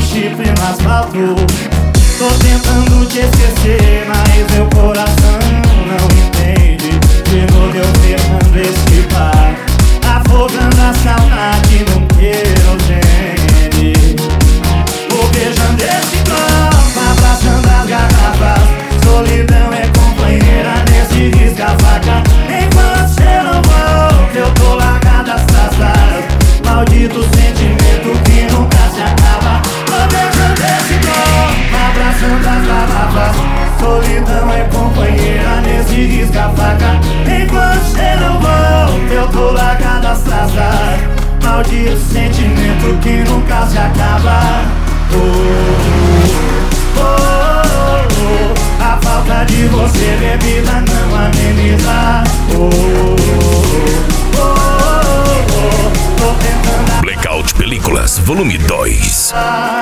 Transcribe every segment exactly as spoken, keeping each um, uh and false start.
chifre no asfalto. Tô tentando te esquecer, mas meu coração não entende. De novo eu fechando esse bar, afogando a saudade num querosene. Vou beijando esse copo, abraçando as garrafas. Solidão é companheira nesse risca-faca. Enquanto cê não volta, eu tô largado as traças. Maldito sentimento que nunca se acaba. Vou beijando esse copo, abraçando as garrafas. Solidão é companheira nesse risca-faca. Enquanto cê não volta, eu tô largado as traças. Maldito sentimento que nunca se acaba. Oh, oh, oh, oh. A falta de você, bebida, não ameniza. Oh, oh, oh, oh. Tô tentando. Blackout Películas, volume dois.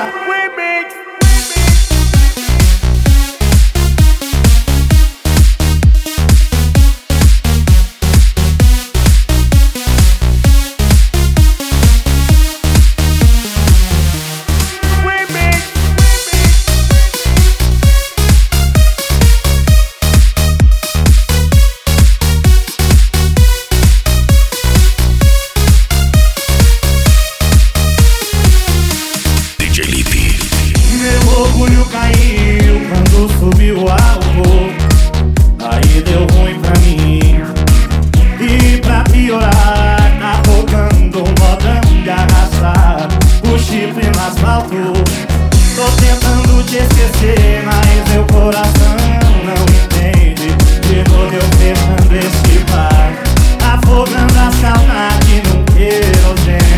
Meu orgulho caiu quando subiu o álcool. Aí deu ruim pra mim. E pra piorar, tá tocando um modão de arrastar o chifre no asfalto. Tô tentando te esquecer, mas meu coração não entende. De novo eu fechando esse bar, afogando a saudade num querosene.